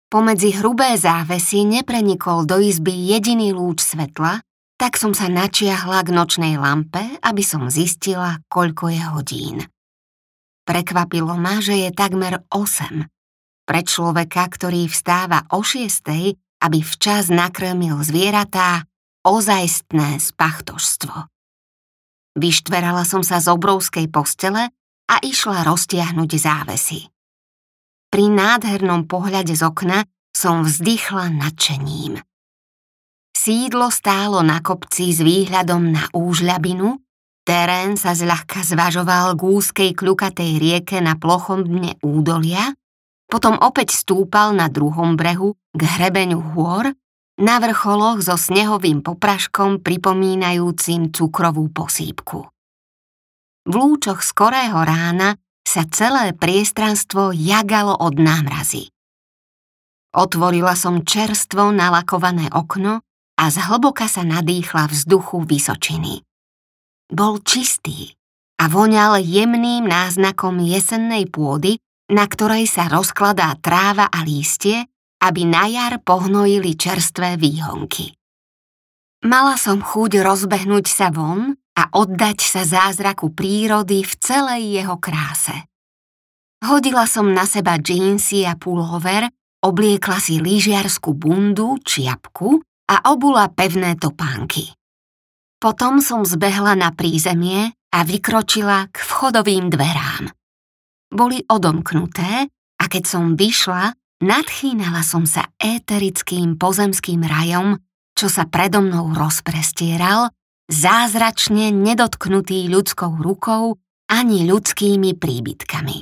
Pomedzi hrubé závesy neprenikol do izby jediný lúč svetla, tak som sa načiahla k nočnej lampe, aby som zistila, koľko je hodín. Prekvapilo ma, že je takmer 8. Pre človeka, ktorý vstáva o 6, aby včas nakrmil zvieratá, ozajstné spachtožstvo. Vyštverala som sa z obrovskej postele a išla roztiahnuť závesy. Pri nádhernom pohľade z okna som vzdychla nadšením. Sídlo stálo na kopci s výhľadom na úžľabinu, terén sa zľahka zvažoval k úzkej kľukatej rieke na plochom dne údolia, potom opäť stúpal na druhom brehu k hrebeňu hôr, na vrcholoch so snehovým popraškom pripomínajúcim cukrovú posýpku. V lúčoch skorého rána sa celé priestranstvo jagalo od námrazy. Otvorila som čerstvo nalakované okno a zhlboka sa nadýchla vzduchu Vysočiny. Bol čistý a voňal jemným náznakom jesennej pôdy, na ktorej sa rozkladá tráva a lístie, aby na jar pohnojili čerstvé výhonky. Mala som chuť rozbehnúť sa von a oddať sa zázraku prírody v celej jeho kráse. Hodila som na seba džínsy a pullover, obliekla si lyžiarsku bundu, čiapku a obula pevné topánky. Potom som zbehla na prízemie a vykročila k vchodovým dverám. Boli odomknuté a keď som vyšla, nadchýnala som sa éterickým pozemským rajom, čo sa predo mnou rozprestieral, zázračne nedotknutý ľudskou rukou ani ľudskými príbytkami.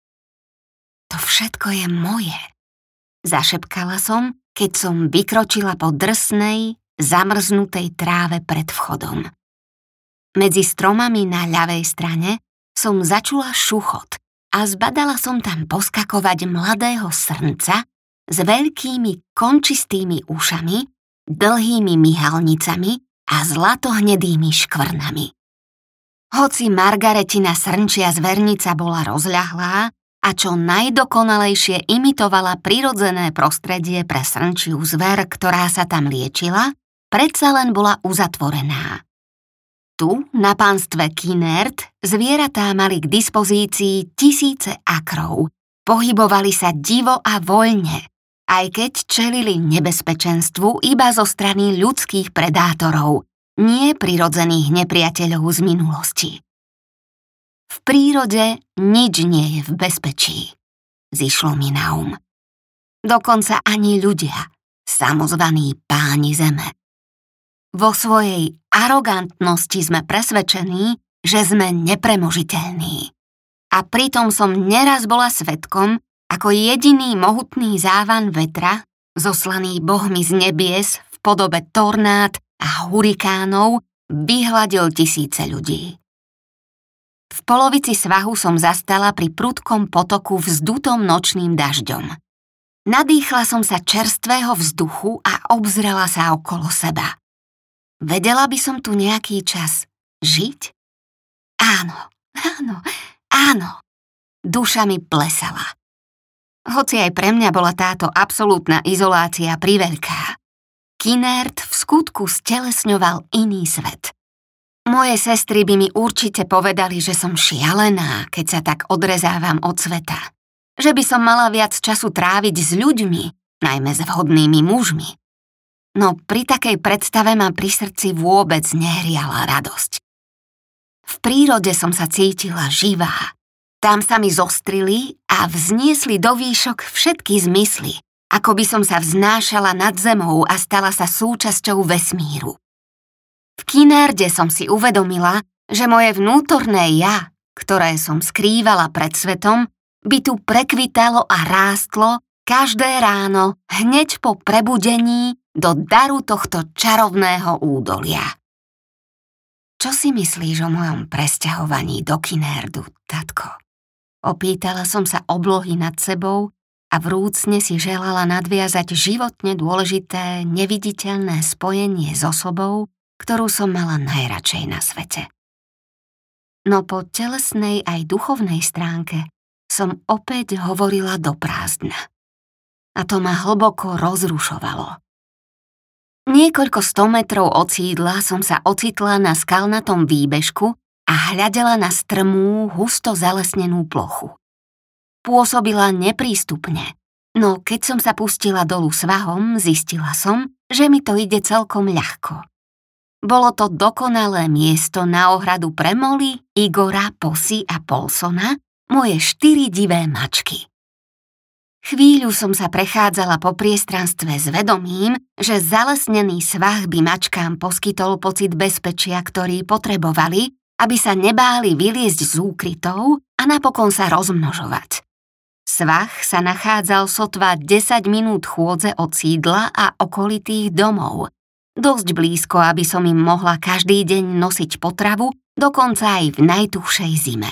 To všetko je moje, zašepkala som, keď som vykročila po drsnej, zamrznutej tráve pred vchodom. Medzi stromami na ľavej strane som začula šuchot a zbadala som tam poskakovať mladého srnca s veľkými končistými ušami, dlhými myhalnicami a zlatohnedými škvrnami. Hoci Margaretina srnčia zvernica bola rozľahlá a čo najdokonalejšie imitovala prirodzené prostredie pre srnčiu zver, ktorá sa tam liečila, predsa len bola uzatvorená. Tu, na pánstve Kinert, zvieratá mali k dispozícii tisíce akrov, pohybovali sa divo a voľne, aj keď čelili nebezpečenstvu iba zo strany ľudských predátorov, nie prirodzených nepriateľov z minulosti. V prírode nič nie je v bezpečí, zišlo mi na um. Dokonca ani ľudia, samozvaní páni zeme. Vo svojej arogantnosti sme presvedčení, že sme nepremožiteľní. A pritom som neraz bola svedkom, ako jediný mohutný závan vetra, zoslaný bohmi z nebies v podobe tornád a hurikánov, vyhladil tisíce ľudí. V polovici svahu som zastala pri prudkom potoku vzdutom nočným dažďom. Nadýchla som sa čerstvého vzduchu a obzrela sa okolo seba. Vedela by som tu nejaký čas žiť? Áno. Duša mi plesala. Hoci aj pre mňa bola táto absolútna izolácia priveľká. Kinert v skutku stelesňoval iný svet. Moje sestry by mi určite povedali, že som šialená, keď sa tak odrezávam od sveta. Že by som mala viac času tráviť s ľuďmi, najmä s vhodnými mužmi. No pri takej predstave ma pri srdci vôbec nehriala radosť. V prírode som sa cítila živá. Tam sa mi zostrili a vzniesli do výšok všetky zmysly, ako by som sa vznášala nad zemou a stala sa súčasťou vesmíru. V Kinerde som si uvedomila, že moje vnútorné ja, ktoré som skrývala pred svetom, by tu prekvitalo a rástlo každé ráno hneď po prebudení do daru tohto čarovného údolia. Čo si myslíš o mojom presťahovaní do Kinerdu, tatko? Opýtala som sa oblohy nad sebou a vrúcne si želala nadviazať životne dôležité, neviditeľné spojenie s osobou, ktorú som mala najradšej na svete. No po telesnej aj duchovnej stránke som opäť hovorila do prázdna. a to ma hlboko rozrušovalo. Niekoľko 100 metrov od sídla som sa ocitla na skalnatom výbežku a hľadela na strmú, husto zalesnenú plochu. Pôsobila neprístupne, no keď som sa pustila dolu svahom, zistila som, že mi to ide celkom ľahko. Bolo to dokonalé miesto na ohradu pre Molly, Igora, Posy a Polsona, moje 4 divé mačky. Chvíľu som sa prechádzala po priestranstve s vedomím, že zalesnený svah by mačkám poskytol pocit bezpečia, ktorý potrebovali, aby sa nebáli vyliezť z úkrytov a napokon sa rozmnožovať. Svah sa nachádzal sotva 10 minút chôdze od sídla a okolitých domov. Dosť blízko, aby som im mohla každý deň nosiť potravu, dokonca aj v najtuchšej zime.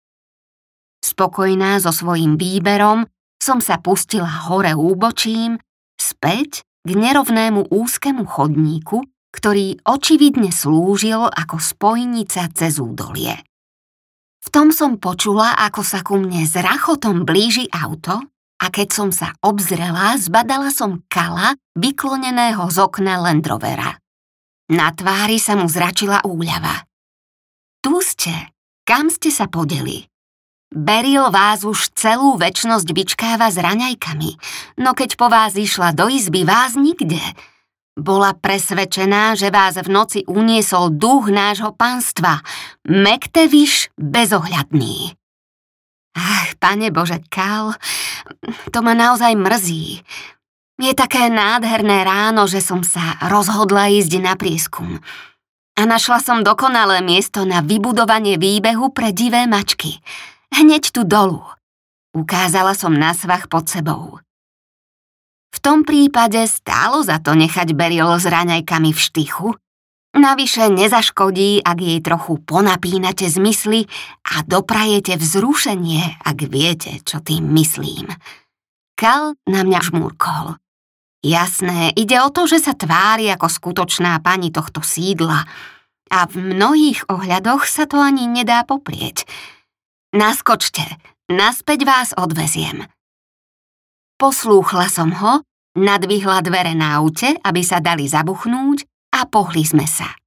Spokojná so svojím výberom som sa pustila hore úbočím, späť k nerovnému úzkemu chodníku, ktorý očividne slúžil ako spojnica cez údolie. V tom som počula, ako sa ku mne s rachotom blíži auto a keď som sa obzrela, zbadala som Kala, vykloneného z okna Land Rovera. Na tvári sa mu zračila úľava. Tu ste, kam ste sa podeli? Beryl vás už celú večnosť vyčkáva s raňajkami, no keď po vás išla do izby, vás nikde. Bola presvedčená, že vás v noci uniesol duch nášho panstva, Mekteviš bezohľadný. Ach, Pane Bože, Kal, to ma naozaj mrzí. Je také nádherné ráno, že som sa rozhodla ísť na prieskum. A našla som dokonalé miesto na vybudovanie výbehu pre divé mačky. Hneď tu dolu. Ukázala som na svah pod sebou. V tom prípade stálo za to nechať Beryl s raňajkami v štychu. Navyše nezaškodí, ak jej trochu ponapínate zmysly a doprajete vzrušenie, ak viete, čo tým myslím. Kal na mňa žmúrkol. Jasné, ide o to, že sa tvári ako skutočná pani tohto sídla a v mnohých ohľadoch sa to ani nedá poprieť. Naskočte, naspäť vás odveziem. Poslúchla som ho, nadvihla dvere na aute, aby sa dali zabuchnúť a pohli sme sa.